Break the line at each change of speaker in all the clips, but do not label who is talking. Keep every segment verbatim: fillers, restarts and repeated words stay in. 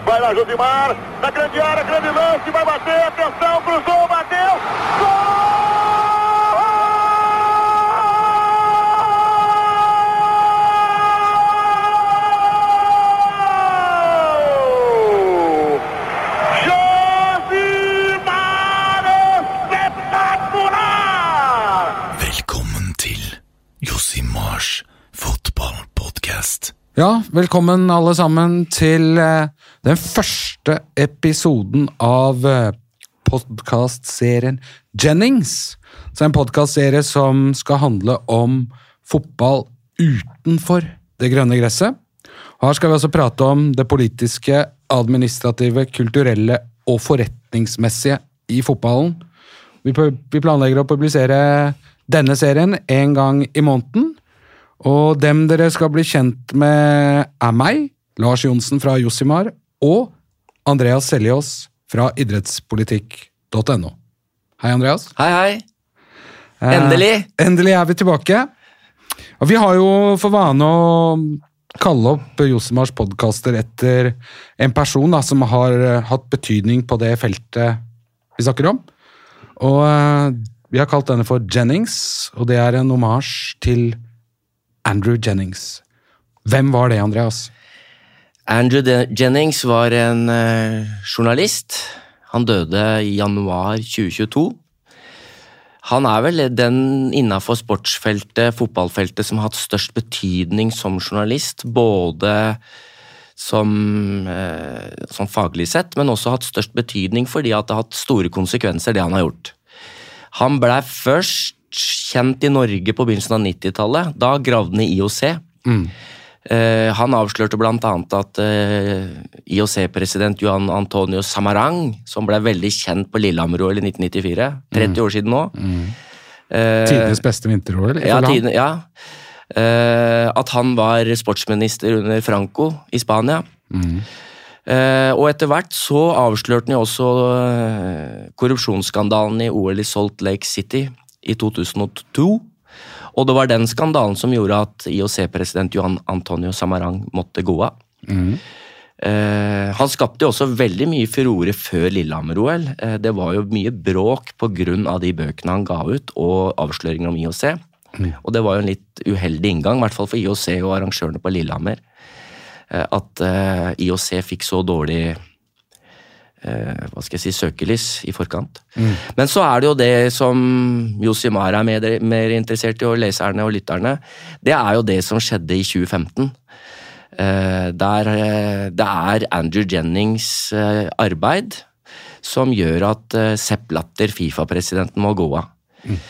Vai lá, Josimar, na grande área, grande lance, vai bater, atenção, cruzou, bateu, gol!
Ja, velkommen alle sammen til eh, den første episoden av eh, podcastserien Jennings. Så en podcastserie som skal handle om fotball utenfor det grønne gresset. Og her skal vi også prate om det politiske, administrative, kulturelle og forretningsmessige i fotballen. Vi, vi planlegger å publisere denne serien en gang i måneden. Og dem dere skal bli kjent med er meg, Lars Johnsen fra Josimar, og Andreas Seljås fra idrettspolitikk punktum no. Hei, Andreas.
Hei, hei. Endelig.
Eh, endelig er vi tilbake. Og vi har jo for vane å kalle opp Josimars podcaster etter en person da, som har hatt betydning på det feltet vi snakker om. Og eh, vi har kalt denne for Jennings, og det er en hommage til Andrew Jennings. Hvem var det, Andreas?
Andrew De- Jennings var en uh, journalist. Han døde i januar tjue tjueto. Han er vel den innenfor sportsfeltet, fotballfeltet, som har hatt størst betydning som journalist, både som, uh, som faglig sett, men også hatt størst betydning fordi at det har hatt store konsekvenser, det han har gjort. Han ble først kjent i Norge på begynnelsen av nittitallet. Da gravde han i I O C. Mm. Uh, han avslørte blant annet at uh, I O C-president Johan Antonio Samarang, som ble veldig kjent på Lillehammer-O L i nitten nittifire, tretti mm. år siden nå. Mm.
Uh, Tidenes beste vinter-O L?
Ja, tiden, ja. Uh, at han var sportsminister under Franco i Spania. Mm. Uh, og etter hvert så avslørte han jo også uh, korrupsjonsskandalen i O L i Salt Lake City i to tusen og to, og det var den skandalen som gjorde at I O C-president Johan Antonio Samarang måtte gå av. Mm. Eh, han skapte jo også veldig mye furore før Lillehammer-O L. Eh, det var jo mye bråk på grunn av de bøkene han ga ut, og avsløringer om I O C. Mm. Og det var jo en litt uheldig inngang, i hvert fall for I O C og arrangørene på Lillehammer, eh, at eh, I O C fikk så dårlig Uh, hva skal jeg si, søkelys i forkant. Mm. Men så er det jo det som Josimar er mer, mer interessert i, og leserne og lytterne, det er jo det som skjedde i tjue femten. Uh, der uh, det er Andrew Jennings uh, arbeid som gjør at uh, Sepp Blatter, FIFA-presidenten, må gå av. Mm.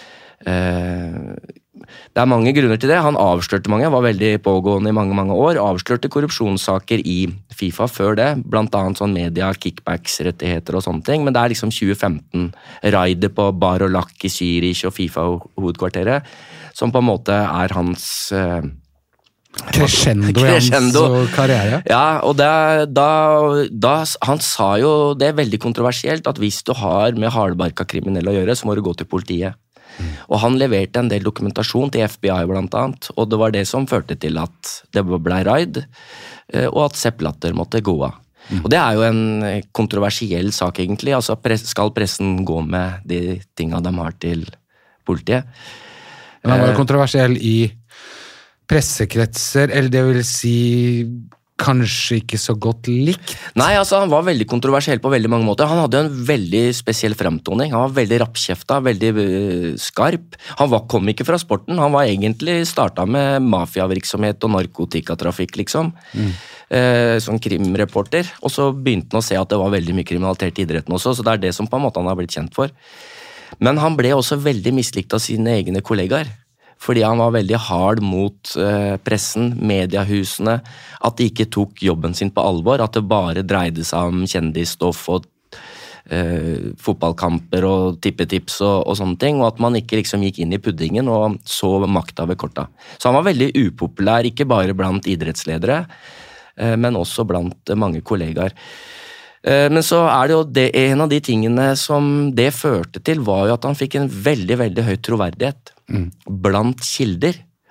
Uh, det er mange grunner til det. Han avslørte mange, var veldig pågående i mange, mange år, avslørte korrupsjonssaker i FIFA før det, blant annet sånn media, kickbacks, rettigheter og sånne ting, men det er liksom tjue femten, raidet på Bar og Lak i Zürich og FIFA-hovedkvarteret, som på en måte er hans uh,
crescendo i hans karriere.
Ja, og det, da, da, han sa jo, det er veldig kontroversielt, at hvis du har med hardbarka kriminelle å gjøre, så må du gå til politiet. Mm. Og han leverte en del dokumentasjon til F B I blant annet, og det var det som førte til at det ble raid, og at Sepp Blatter måtte gå av. Mm. Og det er jo en kontroversiell sak egentlig, altså skal pressen gå med de tingene de har til politiet?
Men han var jo kontroversiell i pressekretser, eller det vil si kanskje ikke så godt likt.
Nei, altså han var veldig kontroversiell på veldig mange måter. Han hadde en veldig spesiell fremtoning. Han var veldig rappkjefta, veldig uh, skarp. Han var, kom ikke fra sporten. Han var egentlig startet med mafiavirksomhet og narkotikatrafikk, liksom. Mm. Uh, som krimreporter. Og så begynte han å se at det var veldig mye kriminalitet i idretten også, så det er det som på en måte han har blitt kjent for. Men han ble også veldig mislikt av sine egne kollegaer. Fordi han var veldig hard mot uh, pressen, mediehusene, at de ikke tok jobben sin på alvor, at det bare dreide seg om kjendisstoff og uh, fotballkamper og tippetips og, og sånne ting, og at man ikke liksom gikk inn i puddingen og så makta ved korta. Så han var veldig upopulær, ikke bare blant idrettsledere, uh, men også blant uh, mange kollegaer. Uh, men så er det jo det, en av de tingene som det førte til, var jo at han fikk en veldig, veldig høy troverdighet. Mm. Blant kilder,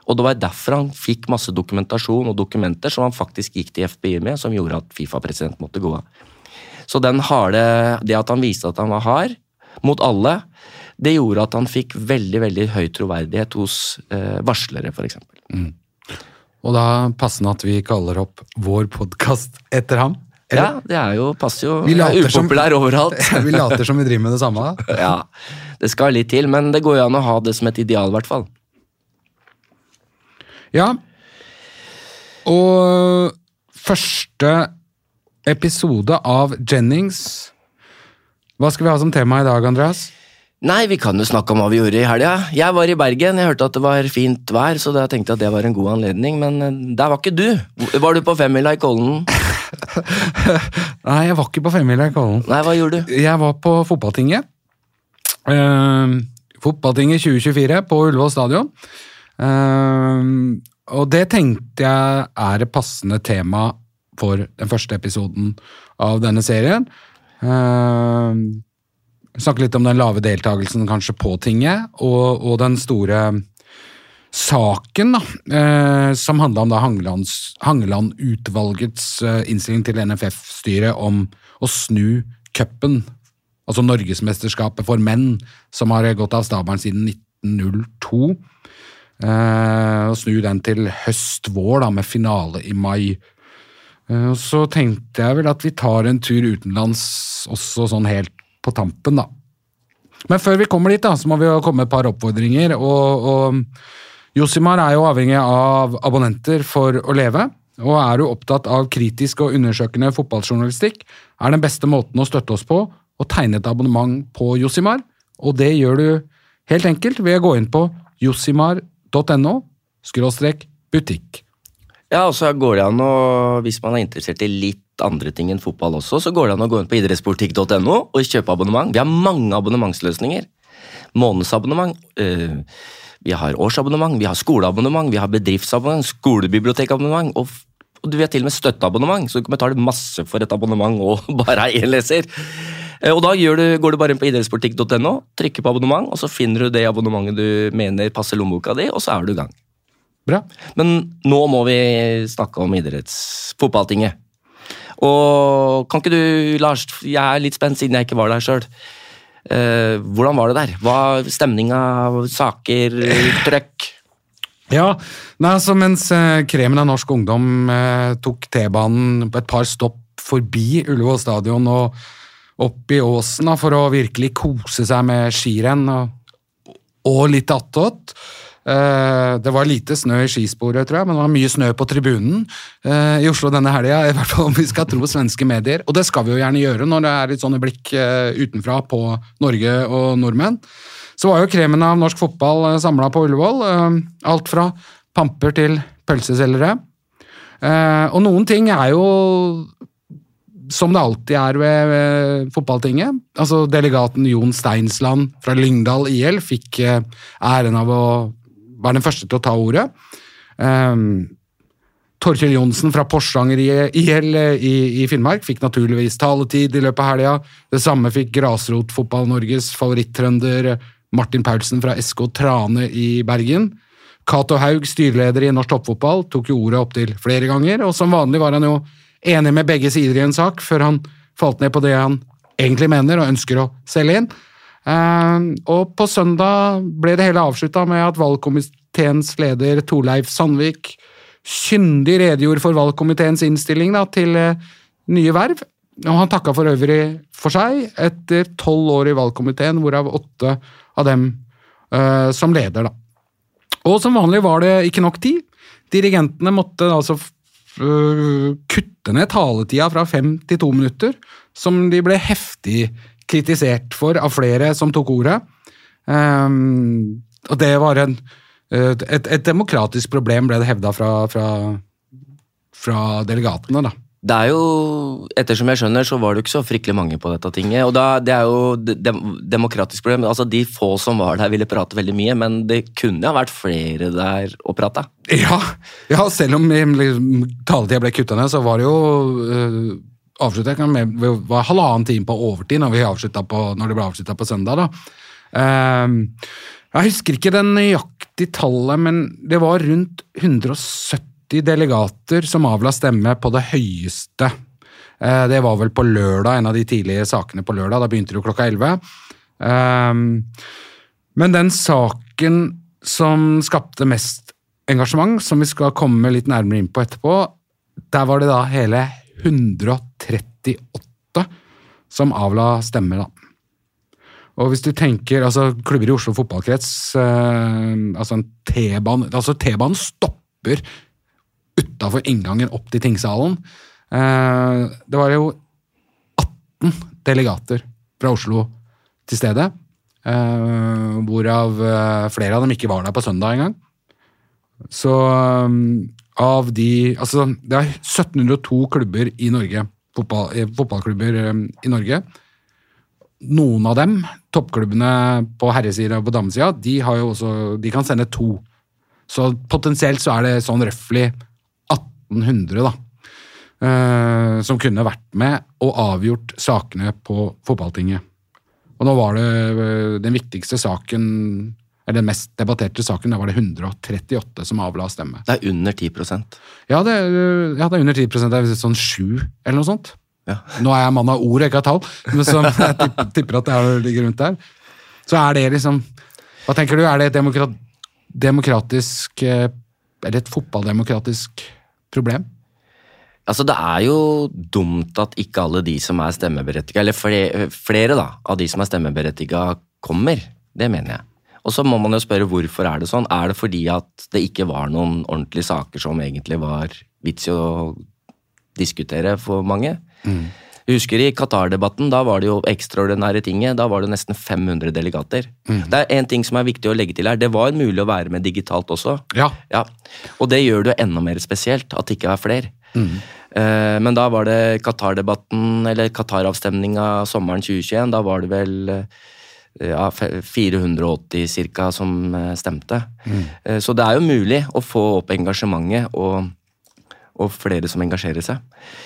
Og det var derfor han fikk masse dokumentasjon og dokumenter som han faktisk gikk til F B I med, som gjorde at FIFA-president måtte gå av. Så den harde, det at han viste at han var hard mot alle, det gjorde at han fikk veldig, veldig høy troverdighet hos eh, varslere, for eksempel.
Mm. Og da passende at vi kaller opp vår podcast etter ham. Eller?
Ja, det er jo, passer jo,
vi
er upopulær som, overalt.
Vi later som vi driver med det samme.
Ja, det skal litt til, men det går jo an å ha det som et ideal, i hvert fall.
Ja, og første episode av Jennings. Hva skal vi ha som tema i dag, Andreas?
Nei, vi kan jo snakke om hva vi gjorde i helga. Jeg var i Bergen, jeg hørte at det var fint vær, så jeg tenkte at det var en god anledning, men der var ikke du. Var du på femmila i Kollen?
Nei, jeg var ikke på femmila i Kollen.
Nei, hva gjorde du?
Jeg var på fotballtinget. Uh, fotballtinget tjue tjuefire på Ullevål stadion. Uh, og det tenkte jeg er et passende tema for den første episoden av denne serien. Uh, snakke litt om den lave deltagelsen kanskje på tinget, og, og den store saken da, eh, som handlet om da Hangelands, Hangeland-utvalgets eh, innstilling til N F F-styret om å snu cupen, altså Norgesmesterskapet for menn, som har gått av stabelen siden nitten null to, eh, og snu den til høst-vår da, med finale i mai. Eh, så tenkte jeg vel at vi tar en tur utenlands også sånn helt på tampen da. Men før vi kommer dit da, så må vi jo komme med et par oppfordringer, og, og Josimar er jo avhengig av abonnenter for å leve, og er du opptatt av kritisk og undersøkende fotballjournalistikk, er den beste måten å støtte oss på å tegne et abonnement på Josimar, og det gjør du helt enkelt ved å gå inn på josimar punktum no skråstrek butikk.
Ja, og så går det an å, hvis man er interessert i litt andre ting enn fotball også, så går det an å gå inn på idrettspolitikk punktum no og kjøpe abonnement. Vi har mange abonnementsløsninger. Månedsabonnement, øh, vi har årsabonnement, vi har skoleabonnement, vi har bedriftsabonnement, skolebibliotekabonnement, og, og du vet til og med støtteabonnement, så du kan betale masse for et abonnement og bare ha en leser. Og da gjør du, går du bare inn på idrettspolitikk punktum no, trykker på abonnement, og så finner du det abonnementet du mener passer lommeboka di, og så er du i gang.
Bra.
Men nå må vi snakke om idrettsfotballtinget. Og kan ikke du, Lars, jeg er litt spent siden jeg ikke var der selv. Eh, hvordan var det der? Hva stemninga, saker, trøkk?
Ja, nei, altså mens eh, kremen av norsk ungdom eh, tok T-banen på et par stopp forbi Ullevål stadion og opp i åsen da, for å virkelig kose seg med skirenn og, og litt attåt. Eh, det var lite snø i skisporet, tror jeg, men det var mye snø på tribunen eh, i Oslo denne helga, i hvert fall om vi skal tro svenske medier, og det skal vi jo gjerne gjøre når det er litt sånne blikk eh, utenfra på Norge og nordmenn. Så var jo kremen av norsk fotball eh, samlet på Ullevål, eh, alt fra pamper til pølseselgere. Eh, og noen ting er jo som det alltid er ved, ved fotballtinget. Altså delegaten Jon Steinsland fra Lyngdal I L fikk eh, æren av å var den første til å ta ordet. Um, Torkjell Johnsen fra Porsanger I L i, i Finnmark fikk naturligvis taletid i løpet av helga. Det samme fikk Grasrotfotball Norges favoritttrønder Martin Paulsen fra S K Trane I Bergen. Cato Haug, styreleder I Norsk Toppfotball, tok jo ordet opp til flere ganger, og som vanlig var han jo enig med begge sider I en sak, før han falt ned på det han egentlig mener og ønsker å selge inn. Uh, og på søndag ble det hele avsluttet med at valgkomiteens leder Torleif Sandvik kyndig redegjorde for valgkomiteens innstilling da, til uh, nye verv, og han takket for øvrig for seg etter tolv år I valgkomiteen, hvorav åtte av dem uh, som leder. Da. Og som vanlig var det ikke nok tid. Dirigentene måtte altså uh, kutte ned taletida fra fem til to minutter, som de ble heftig kritisert for av flere som tok ordet. Um, og det var en, et, et demokratisk problem ble det hevdet fra, fra, fra delegatene da.
Det er jo, ettersom jeg skjønner, så var det ikke så fryktelig mange på dette tinget, og da, det er jo de, demokratisk problem, altså de få som var der ville prate veldig mye, men det kunne ha vært flere der å prate.
Ja, ja selv om liksom, taletida ble kuttet ned, så var det jo... Uh, avsluttet med, det var halvannen time på overtid når, vi på, når det ble avsluttet på søndag. Da. Um, jeg husker ikke den nøyaktige tallet, men det var rundt hundre og sytti delegater som avla stemme på det høyeste. Det var vel på lørdag, en av de tidlige sakene på lørdag, da begynte det jo klokka elleve. Men den saken som skapte mest engasjement, som vi skal komme litt nærmere inn på etterpå, der var det da hele hundre og trettiåtte som avla stemme da. Og hvis du tenker, altså klubber i Oslo fotballkrets, eh, altså en T-bane, altså T-banen stopper utenfor inngangen opp til tingsalen. Eh, det var jo atten delegater fra Oslo til stedet, eh, hvorav eh, flere av dem ikke var der på søndag engang. Så um, av de, altså det er sytten hundre og to klubber i Norge, fotball, fotballklubber um, i Norge. Noen av dem, toppklubbene på herresida og på damesida, de har jo også, de kan sende to. Så potensielt så er det sånn røffelig atten hundre da, uh, som kunne vært med og avgjort sakene på fotballtinget. Og nå var det uh, den viktigste saken, eller den mest debatterte saken, da var det hundre og trettiåtte som avla stemme.
Det er under ti prosent.
Ja, det, ja, det er under ti prosent, det er sånn sju eller noe sånt.
Ja.
Nå er jeg mann av ord, ikke av tall, men så jeg tipper, tipper at det er, ligger rundt der. Så er det liksom, hva tenker du, er det et demokrat, demokratisk, eller et fotballdemokratisk problem?
Altså det er jo dumt at ikke alle de som er stemmeberettiget, eller flere, flere da, av de som er stemmeberettiget kommer, det mener jeg. Og så må man jo spørre hvorfor er det sånn? Er det fordi at det ikke var noen ordentlige saker som egentlig var vits i å diskutere for mange? Mm. Jeg husker i Qatar-debatten, da var det jo ekstraordinære tinget, da var det nesten fem hundre delegater. Mm. Det er en ting som er viktig å legge til her, det var mulig å være med digitalt også.
Ja.
Ja. Og det gjør det jo enda mer spesielt, at det ikke er flere. Mm. Uh, men da var det Qatar-debatten, eller Qatar-avstemninga sommeren tjue tjueen, da var det vel ja, fire hundre og åtti cirka som stemte. Mm. Uh, så det er jo mulig å få opp engasjementet og, og flere som engasjerer seg.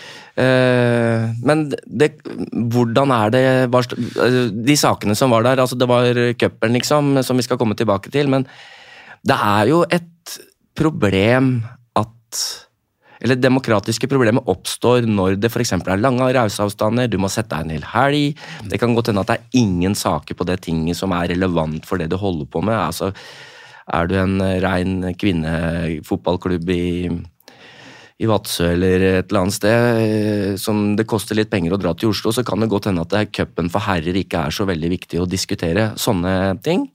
Uh, men det, hvordan er det var, de sakene som var der, altså det var cupen liksom, som vi skal komme tilbake til, men det er jo et problem at eller demokratiske problemer oppstår når det for eksempel er lange reiseavstander, du må sette deg en hel helg, det kan godt hende at det er ingen saker på det tinget som er relevant for det du holder på med, altså er du en ren kvinnefotballklubb i i Vadsø eller et eller annet sted, som det koster litt penger å dra til Oslo, så kan det godt hende at det cupen for herrer ikke er så veldig viktig å diskutere sånne ting.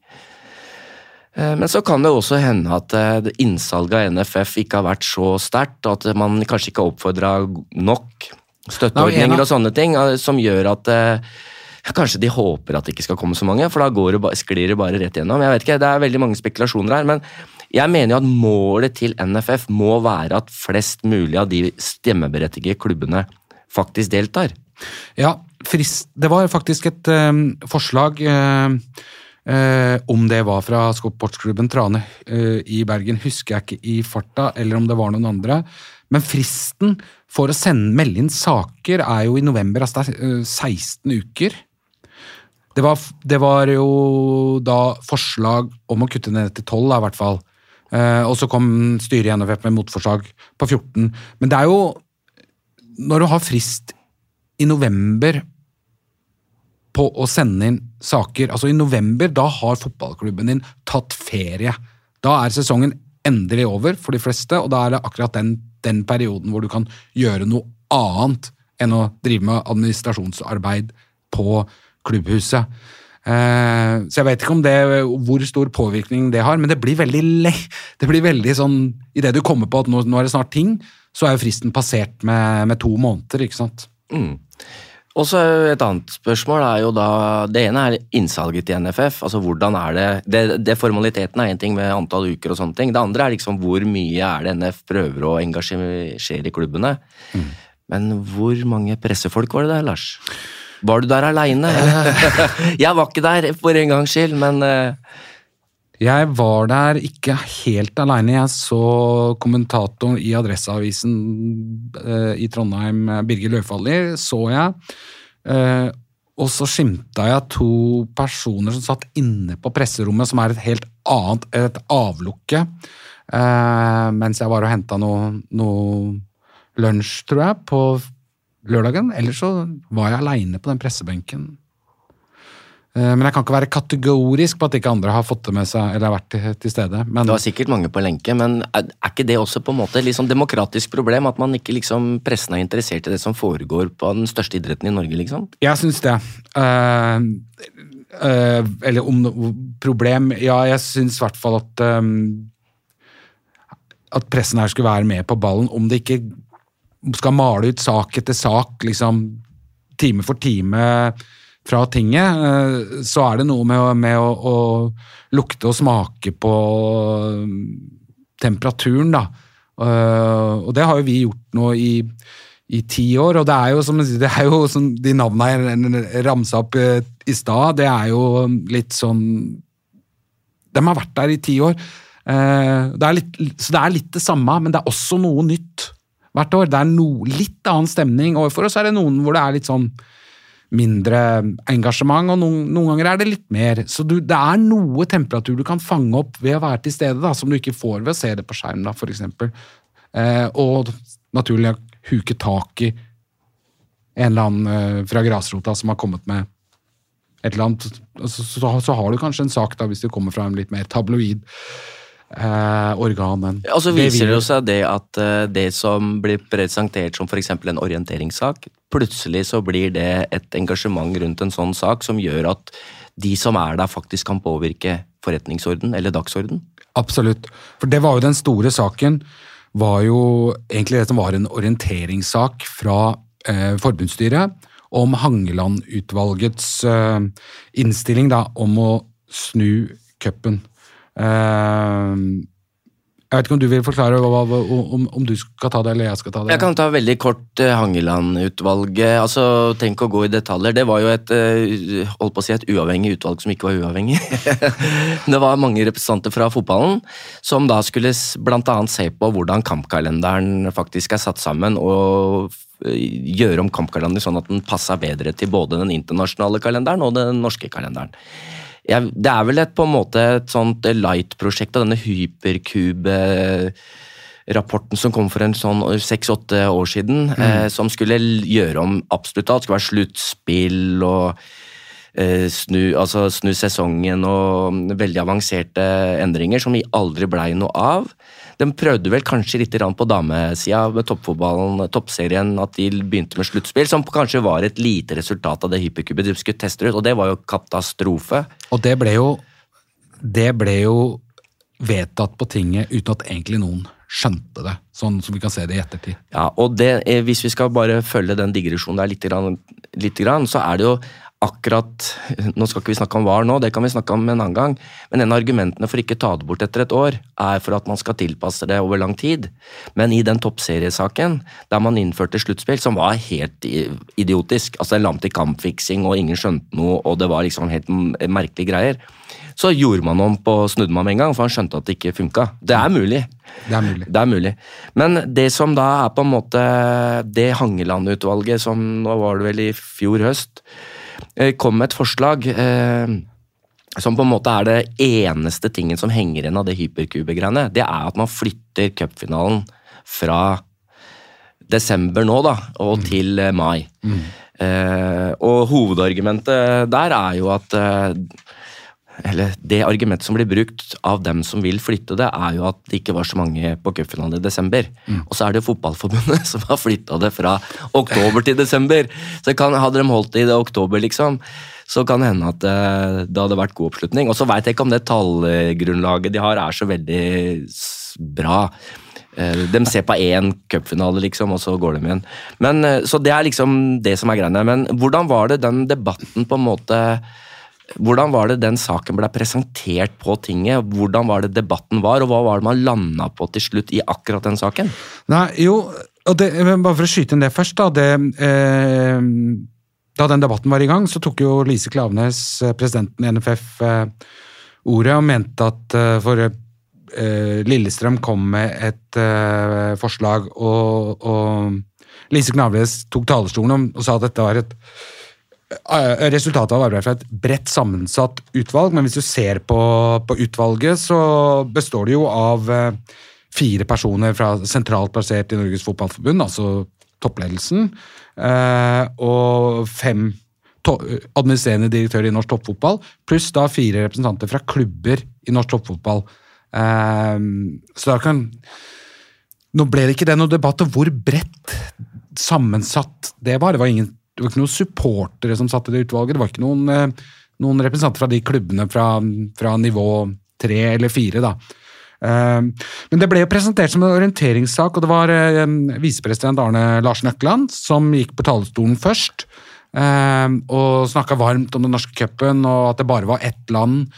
Men så kan det også hende at innsalget av N F F ikke har vært så sterkt, at man kanskje ikke har oppfordret nok støtteordninger og sånne ting, som gjør at kanskje de håper at det ikke skal komme så mange, for da går det, sklir det bare rett gjennom. Jeg vet ikke, det er veldig mange spekulasjoner her, men jeg mener jo at målet til N F F må være at flest mulig av de stemmeberettigede klubbene faktisk deltar.
Ja, frist, det var faktisk et um, forslag uh, uh, om det var fra sportsklubben Trane uh, i Bergen, husker jeg ikke i farta, eller om det var noen andre. Men fristen for å sende, melde inn saker er jo i november, altså det er uh, seksten uker. Det var, det var jo da forslag om å kutte ned til tolv, i hvert fall. Uh, og så kom styret i N F F med motforslag på fjorten. Men det er jo, når du har frist i november på å sende inn saker, altså i november, da har fotballklubben din tatt ferie. Da er sesongen endelig over for de fleste, og da er det akkurat den, den perioden hvor du kan gjøre noe annet enn å drive med administrasjonsarbeid på klubbhuset. Uh, så jeg vet ikke om det, hvor stor påvirkning det har, men det blir veldig le det blir veldig sånn, i det du kommer på at nå, nå er det snart ting, så er jo fristen passert med, med to måneder, ikke sant?
Mm. Og så et annet spørsmål er jo da, det ene er innsalget til N F F, altså hvordan er det, det, det formaliteten er en ting med antall uker og sånne ting, det andre er liksom hvor mye er det N F prøver å engasjere i klubbene, mm. men hvor mange pressefolk var det der, Lars? Var du der alene? Jeg var ikke der for en gangs skyld, men... Uh...
Jeg var der ikke helt alene. Jeg så kommentatoren i Adresseavisen uh, i Trondheim, Birger Løvfalli, så jeg. Uh, og så skimta jeg to personer som satt inne på presserommet, som er et helt annet, et avlukke, eh, mens jeg var og hentet noe, noe lunsj, tror jeg, på lørdagen. Ellers så var jeg alene på den pressebenken. Men jeg kan ikke være kategorisk på at ikke andre har fått det med seg, eller har vært til, til stede. Men
det var sikkert mange på lenke, men er, er ikke det også på en måte et liksom demokratisk problem, at man ikke liksom pressen er interessert i det som foregår på den største idretten i Norge, liksom?
Jeg synes det. Uh, uh, eller om noe problem, ja, jeg synes i hvert fall at, um, at pressen her skulle være med på ballen, om det ikke skal male ut sak etter sak, liksom time for time, fra tinget, så er det noe med, med å, å lukte og smake på temperaturen, da. Og det har jo vi gjort nå i, i ti år, og det er jo som det er jo som de navnene jeg ramsa opp i stad, det er jo litt sånn, de har vært der i ti år, det er litt, så det er litt det samme, men det er også noe nytt hvert år. Det er noe, litt annen stemning, og for oss er det noen hvor det er litt sånn mindre engasjement, og noen, noen ganger er det litt mer. Så du, det er noe temperatur du kan fange opp ved å være til stede, da, som du ikke får ved å se det på skjerm, da, for eksempel. Eh, og naturlig huke tak i en eller annen eh, fra grasrota som har kommet med et eller annet, så, så, så har du kanskje en sak da, hvis du kommer fra en litt mer tabloid Eh, organen.
Og så viser det jo seg det at uh, det som blir presentert som for eksempel en orienteringssak, plutselig så blir det et engasjement rundt en sånn sak som gjør at de som er der faktisk kan påvirke forretningsorden eller dagsorden.
Absolutt. For det var jo den store saken, var jo egentlig det som var en orienteringssak fra eh, forbundsstyret om Hangeland-utvalgets eh, innstilling da, om å snu cupen. Uh, jeg vet ikke om du vil forklare hva, hva, om, om du skal ta det, eller jeg skal ta det.
Jeg kan ta veldig kort uh, Hangeland-utvalget. Altså, tenk å gå i detaljer. Det var jo et, uh, holdt på å si, et uavhengig utvalg som ikke var uavhengig. Det var mange representanter fra fotballen som da skulle blant annet se på hvordan kampkalenderen faktisk er satt sammen, og gjøre om kampkalenderen sånn at den passer bedre til både den internasjonale kalenderen og den norske kalenderen. Ja, det er vel et, på en måte et sånt light-prosjekt av denne hypercube-rapporten som kom for en sånn seks-åtte år siden, mm. eh, som skulle gjøre om absolutt alt. Det skulle være sluttspill og eh, snu, altså, snu sesongen og veldig avanserte endringer som aldri ble noe av. De prøvde vel kanskje litt på damesida med toppfotballen, toppserien, at de begynte med sluttspill, som kanskje var et lite resultat av det hyperkubet de skulle teste ut, og det var jo katastrofe.
Og det ble jo, det ble jo vedtatt på tinget uten at egentlig noen skjønte det, sånn som vi kan se det i ettertid.
Ja, og det, hvis vi skal bare følge den digresjonen der litt, grann, litt grann, så er det jo akkurat, nå skal ikke vi snakke om V A R nå, det kan vi snakke om en annen gang, men en av argumentene for ikke ta det bort etter et år, er for at man skal tilpasse det over lang tid. Men i den toppseriesaken, der man innførte sluttspill, som var helt idiotisk, altså en lam til kampfiksing, og ingen skjønte noe, og det var liksom helt merkelige greier, så gjorde man om på, snudde man med en gang, for han skjønte at det ikke funket. Det er mulig.
Det er mulig.
Det er mulig. Men det som da er på en måte, det Hangeland-utvalget, som nå var det vel i fjor høst, kom med et forslag eh, som på en måte er det eneste tingen som henger igjen av det hyperkube-greiene. Det er at man flytter cupfinalen fra desember nå da, og mm. til mai. Mm. Eh, og hovedargumentet der er jo at eh, eller det argumentet som blir brukt av dem som vil flytte det, er jo at det ikke var så mange på cupfinalen i desember. Mm. Og så er det jo fotballforbundet som har flyttet det fra oktober til desember. Så kan, hadde de holdt det i det oktober, liksom, så kan det hende at det, det hadde vært god oppslutning. Og så vet jeg ikke om det tallgrunnlaget de har er så veldig bra. De ser på én cupfinale, liksom, og så går de igjen. Men, så det er liksom det som er greiene. Men hvordan var det den debatten på en måte... Hvordan var det den saken ble presentert på tinget? Hvordan var det debatten var, og hva var det man landet på til slutt i akkurat den saken?
Nei, jo, og det, bare for å skyte inn det først da, det, eh, da den debatten var i gang, så tok jo Lise Klaveness, presidenten i N F F, eh, ordet og mente at eh, for eh, Lillestrøm kom med et eh, forslag, og, og Lise Klaveness tok talerstolen og sa at dette var et resultatet av arbeidet fra et bredt sammensatt utvalg, men hvis du ser på, på utvalget, så består det jo av fire personer fra sentralt plassert i Norges Fotballforbund, altså toppledelsen, og fem administrerende direktører i norsk toppfotball, pluss da fire representanter fra klubber i norsk toppfotball. Så da kan... Nå ble det ikke det noe debatt om hvor bredt sammensatt det var. Det var, ingen, det var ikke noen supportere som satt i det utvalget. Det var ikke noen, noen representanter fra de klubbene fra, fra nivå tre eller fire da. Men det ble jo presentert som en orienteringssak, og det var visepresident Arne Larsen Økland som gikk på talerstolen først og snakket varmt om den norske cupen, og at det bare var ett land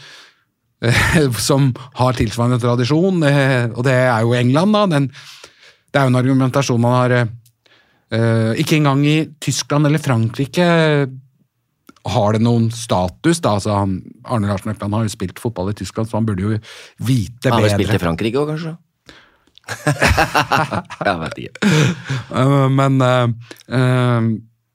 som har tilsvarende tradisjon, og det er jo England da. Den, det er jo en argumentasjon man har uh, ikke engang i Tyskland eller Frankrike har det noen status da, altså han, Arne Larsen Økland har jo spilt fotball i Tyskland, så han burde jo vite bedre.
Han har spilt i Frankrike også, kanskje? Jeg vet ikke.
Uh, men uh, uh,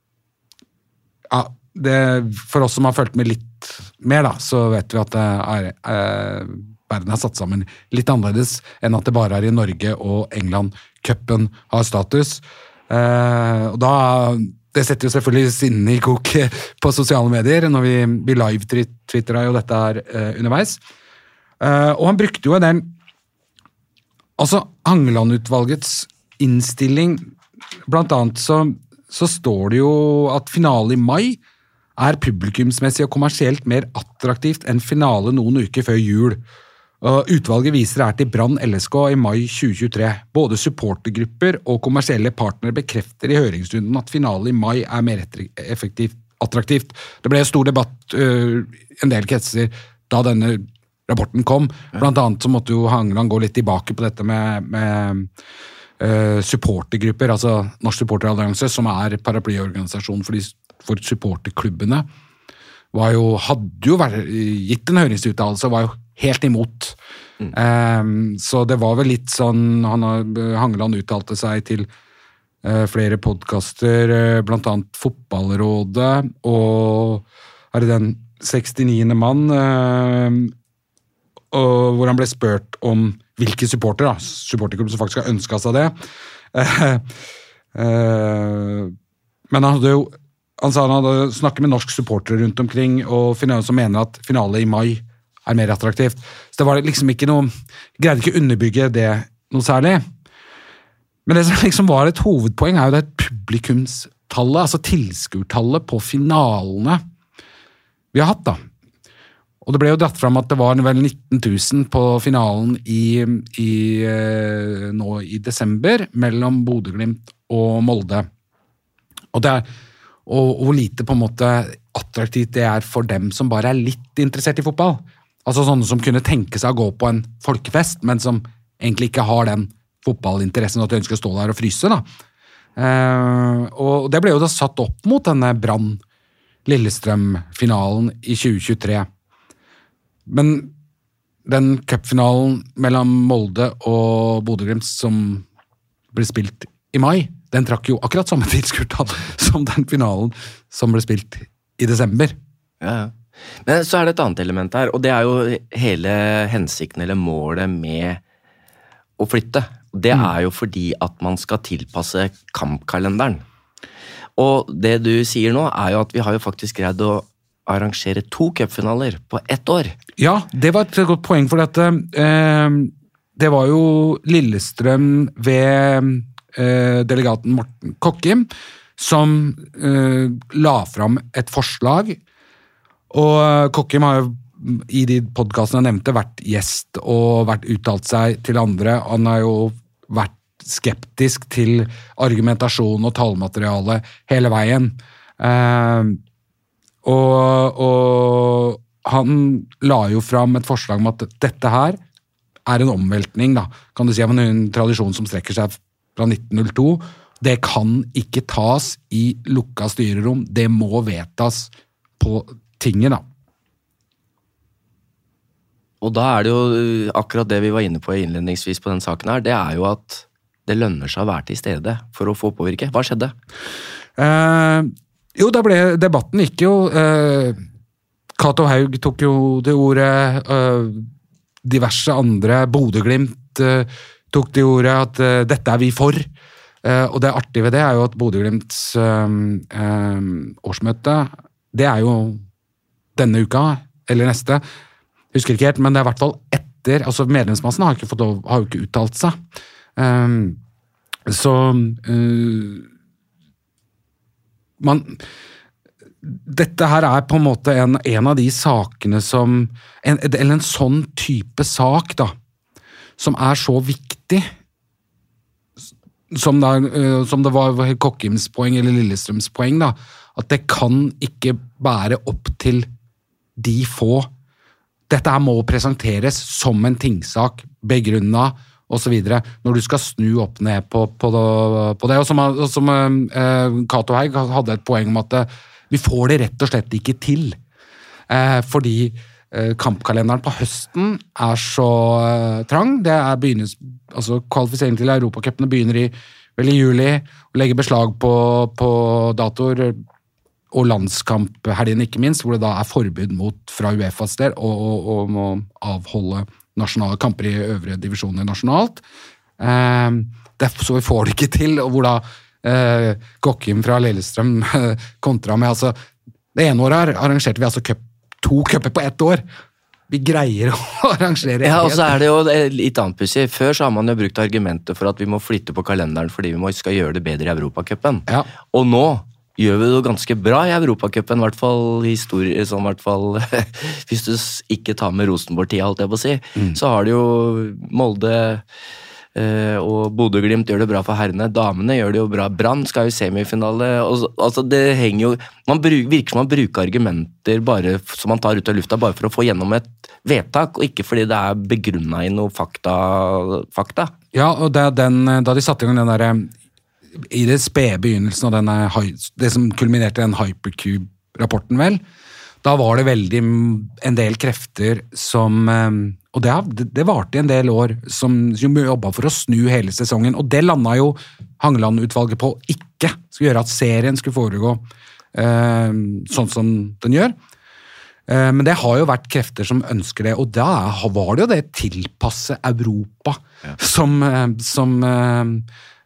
ja, det, for oss som har følt med litt mer da, så vet vi at det er, er, verden er satt sammen litt annerledes enn at det bare er i Norge og England cupen har status. Eh, og da, det setter jo selvfølgelig sinnen i kok på sosiale medier når vi, vi live-twitteret jo dette her eh, underveis. Eh, og han brukte jo den, altså Hangeland-utvalgets innstilling, blant annet så, så står det jo at finale i mai er publikumsmessig og kommersielt mer attraktivt enn finale noen uker før jul. Utvalget viser det her til Brann L S K i mai tjue tjuetre. Både supportergrupper og kommersielle partnere bekrefter i høringsrunden at finale i mai er mer effektivt, attraktivt. Det ble en stor debatt, uh, en del kretser, da denne rapporten kom. Blant annet så måtte jo Hangeland gå litt tilbake på dette med, med uh, supportergrupper, altså Norsk Supporterallianse, som er paraplyorganisasjon for, de, for supporterklubbene, var jo, hadde jo vært, gitt en høringsuttalelse, var jo helt imot. Mm. Um, så det var vel litt sånn, han har, Hangeland uttalte seg til uh, flere podcaster, uh, blant annet Fotballrådet, og er det den sekstiniende mann, uh, og hvor han ble spurt om hvilke supporter, da, supporterklubb som faktisk har ønsket seg det. Uh, uh, men han hadde jo, han sa han hadde snakket med norsk supportere rundt omkring, og finale som mener at finale i mai er mer attraktivt. Så det var liksom ikke noe, greide ikke å underbygge det noe særlig. Men det som liksom var et hovedpoeng er jo det publikumstallet, altså tilskuertallet på finalene vi har hatt da. Og det ble jo dratt fram at det var vel nitten tusen på finalen i, i, nå i desember mellom Bodø/Glimt og Molde. Og, det er, og, og hvor lite på en måte attraktivt det er for dem som bare er litt interessert i fotball. Altså sånne som kunne tenke seg å gå på en folkefest, men som egentlig ikke har den fotballinteressen at de ønsker å stå der og fryse da. Eh, og det ble jo da satt opp mot denne Brann Lillestrøm-finalen i tjue tjuetre. Men den cupfinalen mellom Molde og Bodø/Glimt som ble spilt i mai, den trakk jo akkurat samme tilskuertall som den finalen som ble spilt i desember.
Ja, ja. Men så er det et annet element her, og det er jo hele hensikten eller målet med å flytte. Det er jo fordi at man skal tilpasse kampkalenderen. Og det du sier nå er jo at vi har jo faktisk greid å arrangere to cupfinaler på ett år.
Ja, det var et godt poeng, for dette. Eh, det var jo Lillestrøm ved eh, delegaten Morten Kokkim som eh, la fram et forslag. Og Kokkim har jo i de podcastene jeg nevnte vært gjest og vært uttalt seg til andre. Han har jo vært skeptisk til argumentasjon og tallmateriale hele veien. Eh, og, og han la jo fram et forslag om at dette her er en omveltning, da, kan du si, av en tradisjon som strekker seg fra nitten null to. Det kan ikke tas i lukka styrerom, det må vedtas på tinget da.
Og da er det jo akkurat det vi var inne på innledningsvis på den saken her, det er jo at det lønner seg å være til stede for å få påvirke. Hva skjedde?
Uh, Jo, da ble debatten ikke jo... Eh, Cato Haug tok jo det ordet, eh, diverse andre, Bodø-Glimt eh, tok det ordet at eh, dette er vi for. Eh, og det artige ved det er jo at Bodø-Glimts eh, eh, årsmøte, det er jo denne uka, eller neste, husker ikke helt, men det er i hvert fall etter, altså medlemsmassen har ikke fått lov, har jo ikke uttalt seg. Eh, så... Eh, Man, dette her er på en måte en, en av de sakene som, en, eller en sånn type sak da, som er så viktig, som, da, som det var Kokkims poeng eller Lillestrøms poeng da, at det kan ikke bære opp til de få. Dette her må presenteres som en tingsak, begrunnet, og så videre, når du skal snu opp ned på, på, det, på det. Og som, og som eh, Cato Haug hadde et poeng om at eh, vi får det rett og slett ikke til. Eh, fordi eh, kampkalenderen på høsten er så eh, trang. Det er begynnes, altså kvalifisering til Europacupene begynner i, vel i juli, og legger beslag på, på datoer, og landskamp-helgen ikke minst, hvor det da er forbud mot fra UEFAs del, og, og, og må avholde nasjonale kamper i øvre divisjoner nasjonalt. Eh, derfor så vi får det ikke til, og hvor da eh, Kokkim fra Lillestrøm eh, kontra med, altså, det ene året arrangerte vi altså cup, to cuper på ett år. Vi greier å arrangere.
Ja, og så er det jo litt annet pussig. Før så har man jo brukt argumentet for at vi må flytte på kalenderen fordi vi må, skal gjøre det bedre i Europacupen. Ja. Og nå gjør vi det ganske bra i Europacupen, i hvert fall historie, sånn i hvert fall, hvis du ikke tar med Rosenborg-tida, alt jeg på å si, mm. så har det jo Molde eh, og Bodø-Glimt gjør det bra for herrene, damene gjør det jo bra, Brann skal jo i semifinale, og, altså det henger jo, man bruk, virker som man bruker argumenter bare, som man tar ut av lufta, bare for å få gjennom et vedtak, og ikke fordi det er begrunnet i noe fakta. fakta.
Ja, og det er den, da de satte i gang den der i det spede begynnelsen av denne, det som kulminerte i den Hypercube-rapporten vel, da var det veldig en del krefter som, og det, det varte i en del år, som, som jobbet for å snu hele sesongen, og det landet jo Hangeland-utvalget på ikke, skulle gjøre at serien skulle foregå eh, sånn som den gjør. Eh, men det har jo vært krefter som ønsker det, og da var det jo det tilpasse Europa, ja. som, som eh,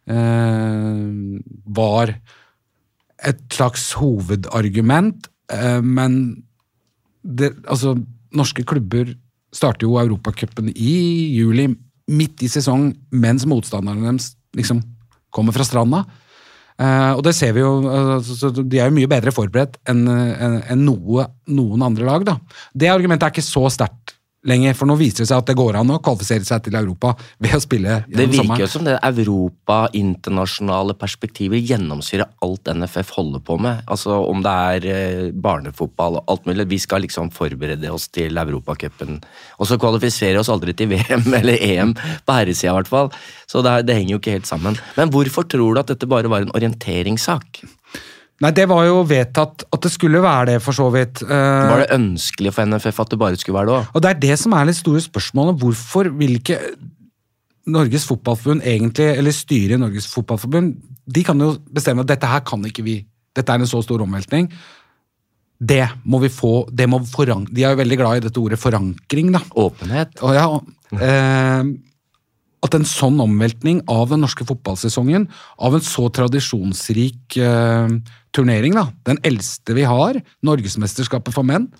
Uh, var et slags hovedargument, uh, men det, altså, norske klubber starter jo Europacupen i juli, midt i sesong, mens motstanderne deres liksom kommer fra stranda. Uh, og det ser vi jo, uh, de er jo mye bedre forberedt enn en, en noe, noen andre lag. Da. Det argumentet er ikke så sterkt lenger, for nå viser det seg at det går an å kvalifisere seg til Europa ved å spille gjennom
sommeren. Det virker
sommeren.
jo som det Europa, internasjonale perspektiver gjennomsyrer alt N F F holder på med. Altså om det er barnefotball og alt mulig. Vi skal liksom forberede oss til Europacupen, og så kvalifisere oss aldri til V M eller E M på herresida i hvert fall. Så det, det henger jo ikke helt sammen. Men hvorfor tror du at dette bare var en orienteringssak?
Nei, det var jo vedtatt at det skulle være det, for så vidt.
Var det ønskelig for N F F at det bare skulle være det også?
Og det er det som er litt store spørsmålet. Hvorfor vil ikke Norges Fotballforbund egentlig, eller styret i Norges Fotballforbund, de kan jo bestemme at dette her kan ikke vi, dette er en så stor omveltning. Det må vi få, det må forankre, de er jo veldig glad i dette ordet forankring, da.
Åpenhet.
Og ja, eh, at en sånn omveltning av den norske fotballsesongen, av en så tradisjonsrik eh, turnering, da, den eldste vi har, Norgesmesterskapet for menn,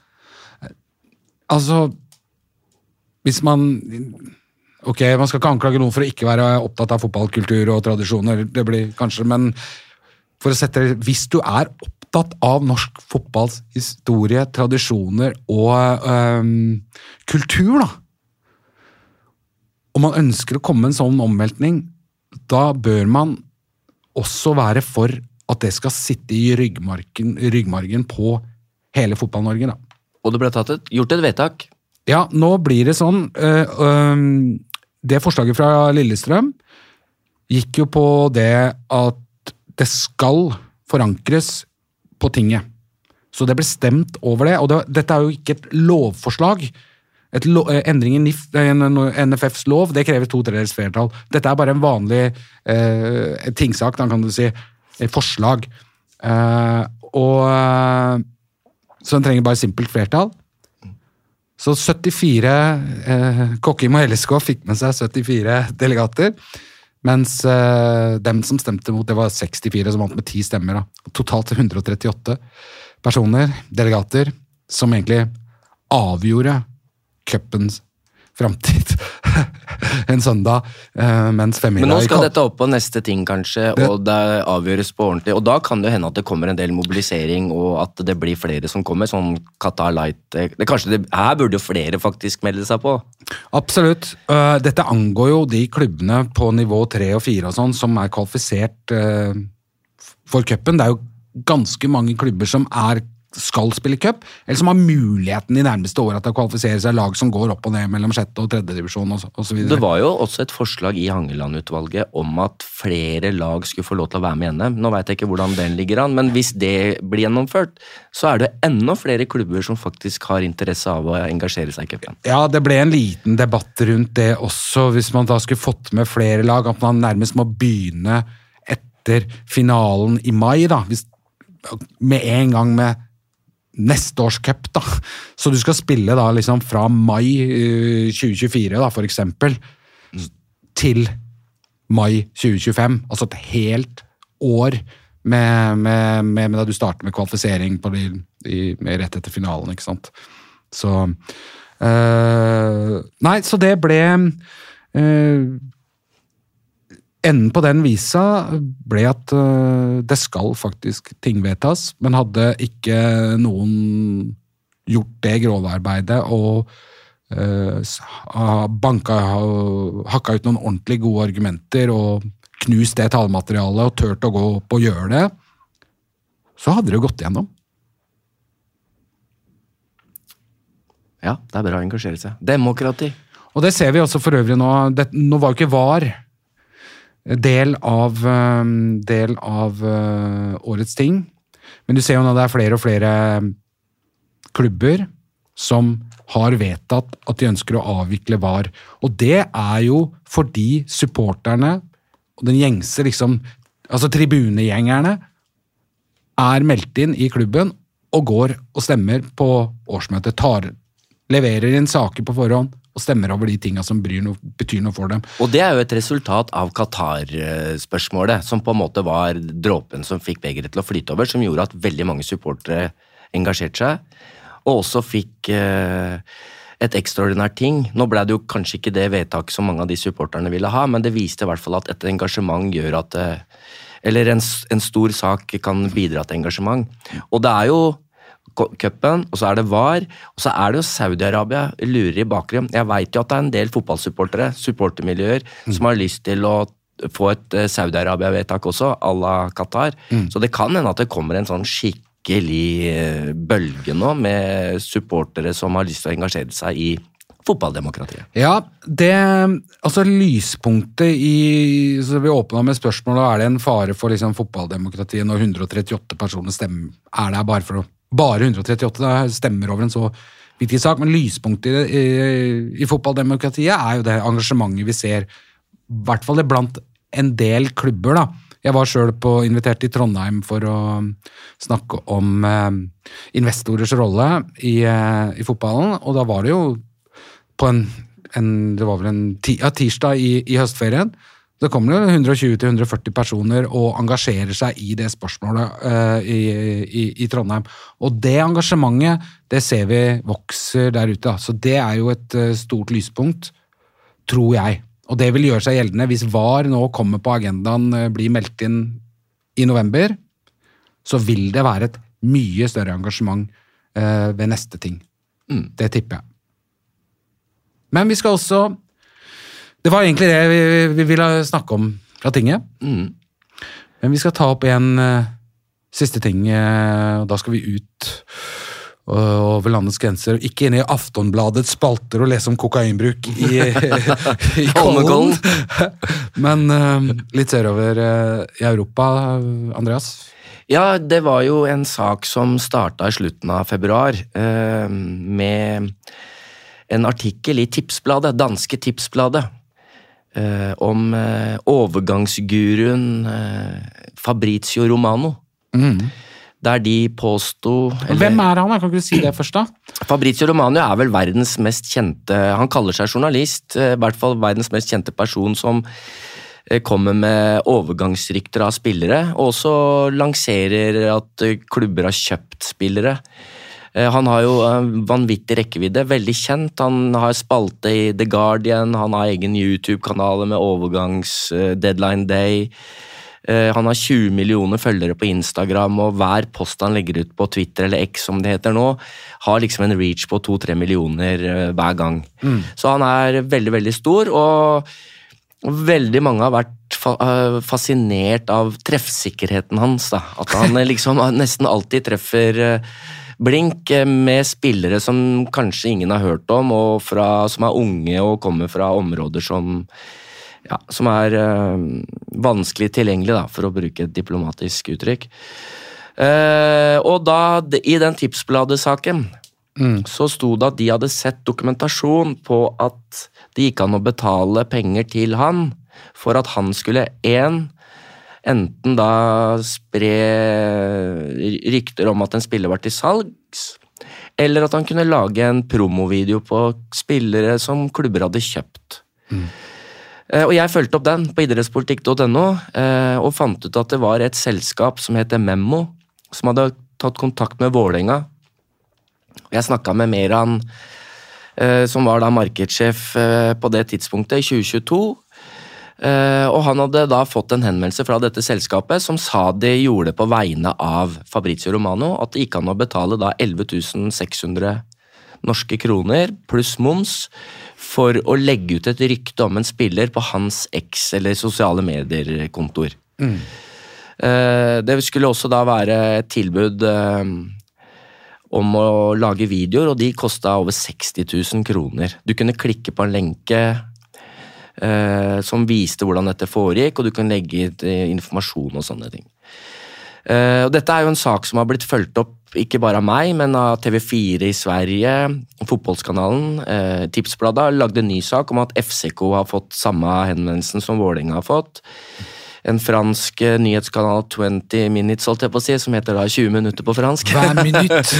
altså, hvis man, ok, man skal ikke anklage noen for å ikke være opptatt av fotballkultur og tradisjoner, det blir kanskje, men for å sette det, hvis du er opptatt av norsk fotballs historie, tradisjoner og eh, kultur, da, og man ønsker å komme med en sånn omveltning, da bør man også være for at det skal sitte i ryggmargen, ryggmargen på hele fotball-Norge. Da.
Og det ble tatt et, gjort et vedtak?
Ja, nå blir det sånn. Øh, øh, det forslaget fra Lillestrøm gikk jo på det at det skal forankres på tinget. Så det ble stemt over det, og det, dette er jo ikke et lovforslag. Et lo, endring i N I F, N F Fs lov, det krever to tredjedels flertall. Dette er bare en vanlig eh, tingsak, da kan du si, et forslag. Eh, og så den trenger bare simpelt flertall. Så syttifire eh, Kokkim og L S K fikk med seg syttifire delegater, mens eh, dem som stemte mot, det var sekstifire som vant med ti stemmer. Da. Totalt hundre og trettiåtte personer, delegater, som egentlig avgjorde cupens framtid en søndag, mens femmila...
Men nå skal dette opp på neste ting kanskje, det, og det avgjøres på ordentlig, og da kan det hende at det kommer en del mobilisering, og at det blir flere som kommer, sånn Qatar Light. Det, kanskje det, her burde jo flere faktisk melde seg på.
Absolutt. Dette angår jo de klubbene på nivå tre og fire og sånn, som er kvalifisert for cupen. Det er jo ganske mange klubber som er skal spille cup, eller som har muligheten i nærmeste året til å kvalifisere seg lag som går opp og ned mellom sjette og tredje divisjon og, og så videre.
Det var jo også et forslag i Hangeland-utvalget om at flere lag skulle få lov til å være med i N M. Nå vet jeg ikke hvordan den ligger an, men hvis det blir gjennomført, så er det enda flere klubber som faktisk har interesse av å engasjere seg i cupen.
Ja, det ble en liten debatt rundt det også, hvis man da skulle fått med flere lag, at man nærmest må begynne etter finalen i mai, da, hvis, med en gang med neste års cup, da. Så du skal spille da liksom fra mai uh, tjue tjuefire, da, for eksempel, mm. til mai tjue tjuefem. Altså et helt år med, med, med, med da du starter med kvalifisering på de, i, med rett etter finalen, ikke sant? Så uh, nei, så det ble uh, enden på den visa ble at uh, det skal faktisk ting vedtas, men hadde ikke noen gjort det grovarbeidet og uh, banka, hakka ut noen ordentlig gode argumenter og knust det talematerialet og tørt å gå opp og gjøre det, så hadde det gått igjennom.
Ja, det er bra å engasjere seg. Demokrati.
Og det ser vi også for øvrig nå. Det, nå var jo ikke V A R del av, del av uh, årets ting. Men du ser jo nå det er flere og flere klubber som har vedtatt at de ønsker å avvikle V A R. Og det er jo fordi supporterne og den gjengse liksom, altså tribunegjengerne er meldt inn i klubben og går og stemmer på årsmøtet, tar, leverer inn saker på forhånd og stemmer over de tingene som noe, betyr noe for dem.
Og det er jo et resultat av Qatar-spørsmålet, som på en måte var dråpen som fikk begeret til å flyte over, som gjorde at veldig mange supportere engasjerte seg, og også fikk eh, et ekstraordinært ting. Nå ble det jo kanskje ikke det vedtak som mange av de supporterne ville ha, men det viste i hvert fall at et engasjement gjør at, eh, eller en, en stor sak kan bidra til engasjement. Og det er jo cupen, og så er det V A R, og så er det jo Saudi-Arabia lurer i bakgrunnen. Jeg vet jo at det er en del fotballsupportere, supportermiljøer, mm. som har lyst til å få et Saudi-Arabia-vedtak også, à la Qatar. Mm. Så det kan hende at det kommer en sånn skikkelig bølge nå, med supportere som har lyst til å engasjere seg i fotballdemokratiet.
Ja, det, altså lyspunktet i, så vi åpnet med spørsmålet, er det en fare for liksom, fotballdemokratiet når hundre og trettiåtte personer stemmer? Er det bare for å Bare hundre og trettiåtte stemmer over en så viktig sak, men lyspunktet i, i, i fotballdemokratiet er jo det engasjementet vi ser, i hvert fall det blant en del klubber da. Jeg var selv på, invitert i Trondheim for å snakke om eh, investorers rolle i, eh, i fotballen, og da var det jo på en, en det var vel en ti, ja, tirsdag i, i høstferien. Det kommer jo hundre og tjue til hundre og førti personer og engasjerer seg i det spørsmålet uh, i, i, i Trondheim. Og det engasjementet, det ser vi vokser der ute. Så det er jo et uh, stort lyspunkt, tror jeg. Og det vil gjøre seg gjeldende hvis V A R nå kommer på agendaen, uh, blir meldt inn i november, så vil det være et mye større engasjement uh, ved neste ting. Mm. Det tipper jeg. Men vi skal også Det var egentlig det vi, vi ville snakke om fra tinget. Mm. Men vi skal ta opp en uh, siste ting, uh, og da skal vi ut uh, over landets grenser, og ikke inn i Aftonbladets spalter og lese om kokainbruk i, i Kollen. Men uh, litt sørover uh, i Europa, Andreas?
Ja, det var jo en sak som startet i slutten av februar, uh, med en artikkel i Tipsbladet, danske Tipsbladet, Uh, om uh, overgangsguruen uh, Fabrizio Romano. Mm. der de påsto... Eller,
Hvem er han? Jeg kan ikke si det først da.
Fabrizio Romano er vel verdens mest kjente, han kaller seg journalist, i hvert fall verdens mest kjente person som kommer med overgangsrykter av spillere, og også lanserer at klubber har kjøpt spillere. Han har jo vanvittig rekkevidde, veldig kjent, han har spalte i The Guardian, han har egen YouTube-kanal med overgangs Deadline Day, han har tjue millioner følgere på Instagram, og hver post han legger ut på Twitter eller X som det heter nå, har liksom en reach på to til tre millioner hver gang. Mm. Så han er veldig, veldig stor, og veldig mange har vært fascinert av treffsikkerheten hans, da. At han liksom nesten alltid treffer blink med spillere som kanskje ingen har hørt om, og fra, som er unge og kommer fra områder som Ja, som er øh, vanskelig tilgjengelig, da, for å bruke et diplomatisk uttrykk. Uh, og da, i den tipsbladet-saken, mm. så sto det at de hadde sett dokumentasjon på at det gikk an å betale penger til han, for at han skulle en, enten da spre rykter om at en spiller var til salgs, eller at han kunne lage en promovideo på spillere som klubber hadde kjøpt. Mm. Og jeg følte opp den på idrettspolitikk punktum no og fant ut at det var et selskap som heter Memmo, som hadde tatt kontakt med Vålerenga. Jeg snakket med Meran, som var da markedssjef på det tidspunktet, i tjue tjueto, og han hadde da fått en henvendelse fra dette selskapet som sa de gjorde på vegne av Fabrizio Romano, at det gikk an å betale da elleve tusen seks hundre norske kroner pluss moms for å legge ut et rykte om en spiller på hans X eller sosiale medier-kontoer. Mm. Det skulle også da være et tilbud om å lage videoer, og de kostet over seksti tusen kroner. Du kunne klikke på en lenke som viste hvordan dette foregikk, og du kunne legge ut informasjon og sånne ting. Uh, og dette er jo en sak som har blitt fulgt opp ikke bare av meg, men av T V fire i Sverige, fotballskanalen, uh, Tipsbladet lagde en ny sak om at F C K har fått samme henvendelsen som Vålerenga har fått. En fransk uh, nyhetskanal, twenty minutes, holdt jeg på å si, som heter da tjue minutter på fransk.
Hver minutt!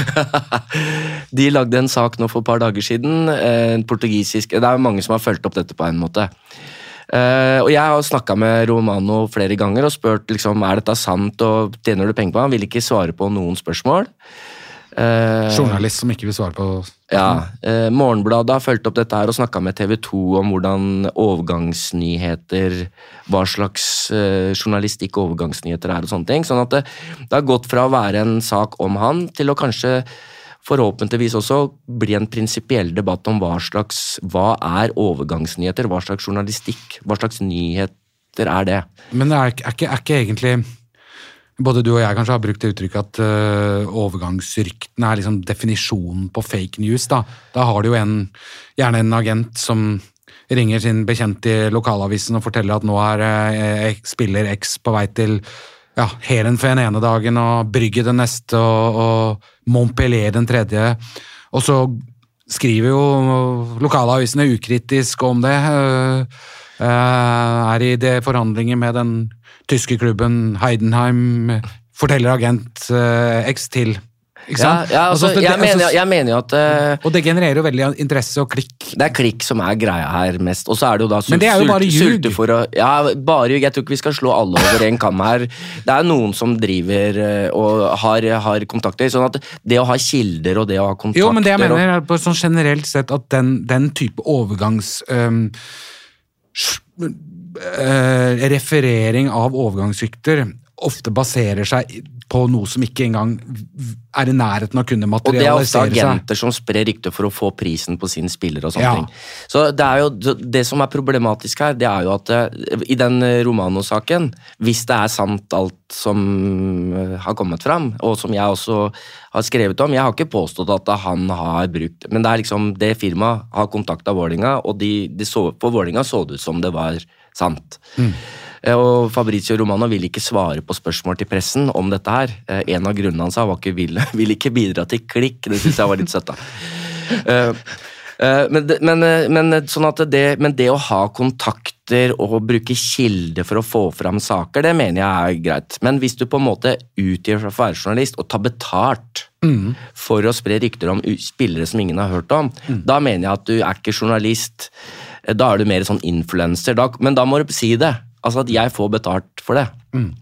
De lagde en sak nå for et par dager siden, uh, en portugisisk, det er mange som har fulgt opp dette på en måte. Uh, og jeg har snakket med Romano flere ganger og spurt liksom, er dette sant og tjener du penger på? Han vil ikke svare på noen spørsmål. Uh,
Journalist som ikke vil svare på...
Ja, uh, Morgenbladet har fulgt opp dette her og snakket med T V to om hvordan overgangsnyheter, hva slags uh, journalistikk overgangsnyheter er og sånne ting. Sånn at det, det har gått fra å være en sak om han til å kanskje forhåpentligvis også bli en prinsipiell debatt om hva slags, hva er overgangsnyheter, hva slags journalistikk, hva slags nyheter er det.
Men det er, er, ikke, er ikke egentlig, både du og jeg kanskje har brukt det uttrykket at uh, overgangsryktene er liksom definisjonen på fake news da. Da har du jo en, gjerne en agent som ringer sin bekjent i lokalavisen og forteller at nå er uh, spiller X på vei til ja, Heerenveen den ene dagen, og Brygge den neste, og, og Montpellier den tredje. Og så skriver jo lokalavisene ukritisk om det. Er i det forhandlinger med den tyske klubben Heidenheim, forteller agent X til. Ikke sant?
Ja, ja, altså,
altså, det,
jeg, mener,
altså,
jeg mener jo at uh,
og det genererer jo veldig interesse og klikk.
Det er klikk som er greia her mest, og så er det jo da
men det er jo bare ljug.
For å, ja, bare ljug. Jeg tror ikke vi skal slå alle over en kam her. Det er noen som driver uh, og har, har kontakter, sånn at det å ha kilder og det å ha kontakter...
Jo, men det jeg mener er
og,
på sånn generelt sett at den, den type overgangs... Um, uh, referering av overgangsrykter ofte baserer seg på noe som ikke engang er i nærheten av å kunne materialisere seg.
Og det er ofte agenter som sprer rykter for å få prisen på sin spiller og sånne ja. ting. Så det er jo, det som er problematisk her, det er jo at i den Romano-saken, hvis det er sant alt som har kommet fram, og som jeg også har skrevet om, jeg har ikke påstått at han har brukt, men det er liksom, det firmaet har kontaktet Vålerenga, og de, de så, på Vålerenga så det ut som det var sant. Mm. Og Fabrizio Romano vil ikke svare på spørsmål til pressen om dette her. En av grunnene han sa var ikke vil, vil ikke bidra til klikk. Det synes jeg var litt søtt da. Uh, men, det, men, men, sånn at det, men det å ha kontakter og bruke kilder for å få fram saker, det mener jeg er greit. Men hvis du på en måte utgjør for å være journalist og tar betalt mm. for å spre rykter om spillere som ingen har hørt om, mm. da mener jeg at du er ikke journalist. Da er du mer sånn influencer. Da, men da må du si det. Altså at jeg får betalt for det. Mm.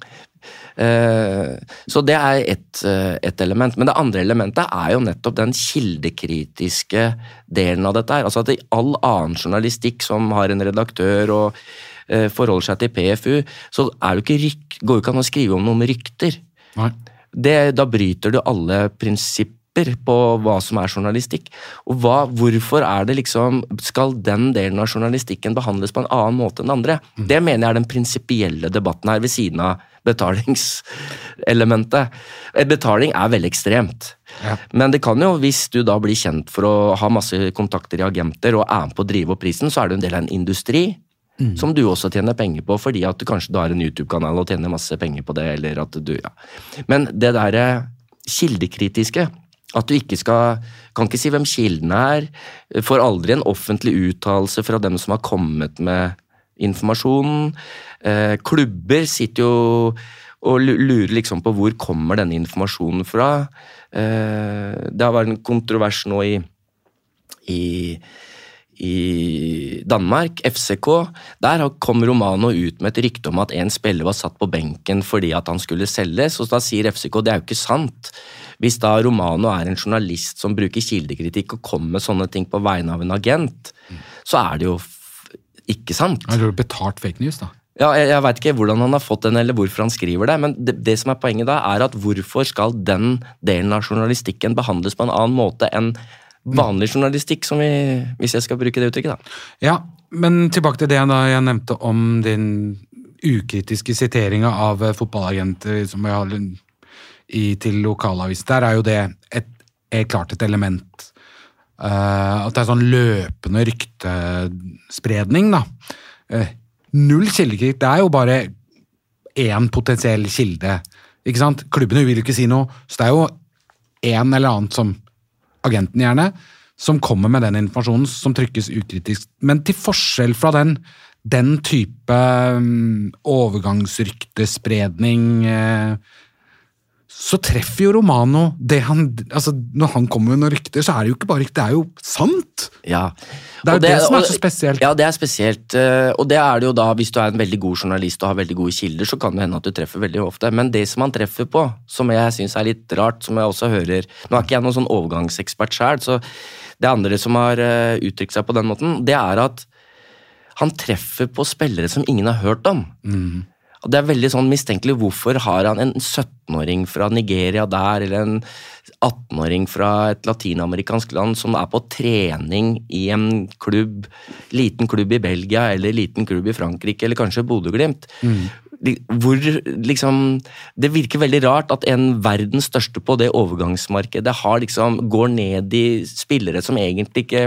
Uh, så det er et, uh, et element, men det andre elementet er jo nettopp den kildekritiske delen av dette her, altså at i all annen journalistikk som har en redaktør og uh, forholder seg til P F U, så er det ikke ryk, går jo ikke an å skrive om noen rykter. Nei. Det, da bryter du alle prinsipper på hva som er journalistikk. Og hva, hvorfor er det liksom, skal den delen av journalistikken behandles på en annen måte enn andre? Mm. Det mener jeg er den prinsipielle debatten her ved siden av betalingselementet. Betaling er veldig ekstremt. Ja. Men det kan jo, hvis du da blir kjent for å ha masse kontakter i agenter og er med på å drive opp prisen, så er det en del av en industri mm. som du også tjener penger på, fordi at du kanskje du har en YouTube-kanal og tjener masse penger på det, eller at du, ja. Men det der kildekritiske, at du ikke skal, kan ikke si hvem kilden er, får aldri en offentlig uttalelse fra dem som har kommet med informasjonen. Eh, klubber sitter jo og lurer liksom på hvor kommer denne informasjonen fra. Eh, det har vært en kontrovers nå i, i, i Danmark, F C K. Der kom Romano ut med et rykte om at en spiller var satt på benken fordi at han skulle selges, og da sier F C K, det er jo ikke sant. Hvis da Romano er en journalist som bruker kildekritikk og kommer med sånne ting på vegne av en agent, mm. så er det jo f- ikke sant.
Har du betalt fake news da?
Ja, jeg, jeg vet ikke hvordan han har fått den, eller hvorfor han skriver det, men det, det som er poenget da, er at hvorfor skal den delen av journalistikken behandles på en annen måte enn vanlig journalistikk, som vi, hvis jeg skal bruke det uttrykket da.
Ja, men tilbake til det da jeg nevnte om din ukritiske siteringen av fotballagenter som jeg har i, til lokalavis. Der er jo det et, er klart et element. Uh, at det er sånn løpende ryktespredning da. Uh, null kildekritikk, det er jo bare en potensiell kilde. Ikke sant? Klubbene vil ikke si noe, så det er jo en eller annen som agenten gjerne, som kommer med den informasjonen som trykkes ukritisk. Men til forskjell fra den, den type um, overgangsryktespredning uh, så treffer jo Romano det han, altså når han kommer med noen rykter, så er det jo ikke bare rykter, det er jo sant.
Ja.
Det er jo det, det som er så spesielt.
Ja, det er spesielt, og det er det jo da, hvis du er en veldig god journalist og har veldig gode kilder, så kan det hende at du treffer veldig ofte, men det som han treffer på, som jeg synes er litt rart, som jeg også hører, nå er ikke jeg noen sånn overgangsekspert selv, så det andre som har uttrykt seg på den måten, det er at han treffer på spillere som ingen har hørt om. Mhm. Og det er veldig sånn mistenkelig, hvorfor har han en syttenåring fra Nigeria der, eller en attenåring fra et latinamerikansk land som er på trening i en klubb, liten klubb i Belgia, eller liten klubb i Frankrike, eller kanskje Bodø/Glimt. Mm. Hvor liksom, det virker veldig rart at en verdens største på det overgangsmarkedet har liksom, går ned i spillere som egentlig ikke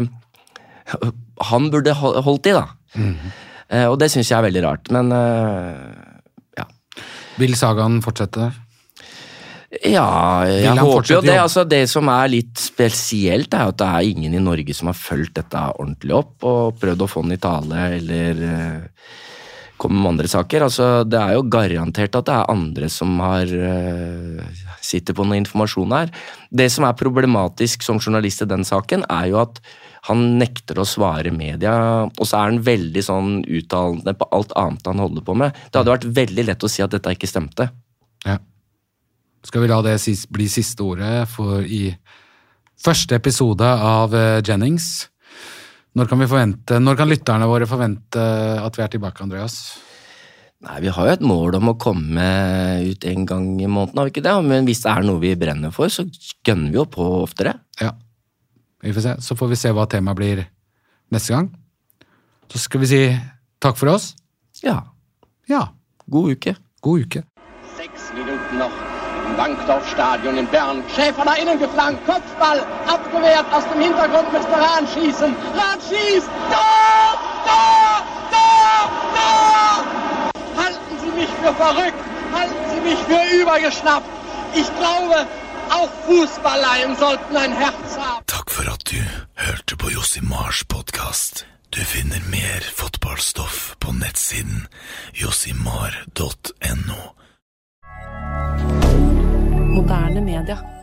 han burde holdt i da. Mm. Eh, og det synes jeg er veldig rart, men eh,
vil sagaen fortsette der?
Ja, jeg håper jo det. Altså, det som er litt spesielt er at det er ingen i Norge som har følt dette ordentlig opp og prøvd å få den i tale eller uh, komme med andre saker. Altså, det er jo garantert at det er andre som har uh, sitter på noe informasjon her. Det som er problematisk som journalist i den saken er jo at han nekter å svare media, og så er han veldig sånn uttalende på alt annet han holder på med. Det hadde vært veldig lett å si at dette ikke stemte.
Ja. Skal vi la det bli siste ordet for i første episode av Jennings? Når kan vi forvente, når kan lytterne våre forvente at vi er tilbake, Andreas?
Nei, vi har jo et mål om å komme ut en gang i måneden, har vi ikke det? Men hvis det er noe vi brenner for, så gønner vi jo på oftere.
Ja. Vi får se. Så får vi se hva temaet blir neste gang. Så skal vi si takk for oss.
Ja.
Ja.
God uke.
God uke.
Sechs Minuten noch im Bankdorf-Stadion in Bern. Schäfer da innen geflankt. Kopfball abgewehrt. Aus dem Hintergrund müsste Rahn schießen. Rahn schießt. Tor! Tor! Tor! Tor! Halten Sie mich für verrückt. Halten Sie mich für übergeschnappt. Ich glaube, auch Fußballleien sollten ein Herz haben.
Takk for at du hørte på Jostein. Josimars podcast. Du finner mer fotballstoff på nettsiden josimar punktum no.
Moderne media.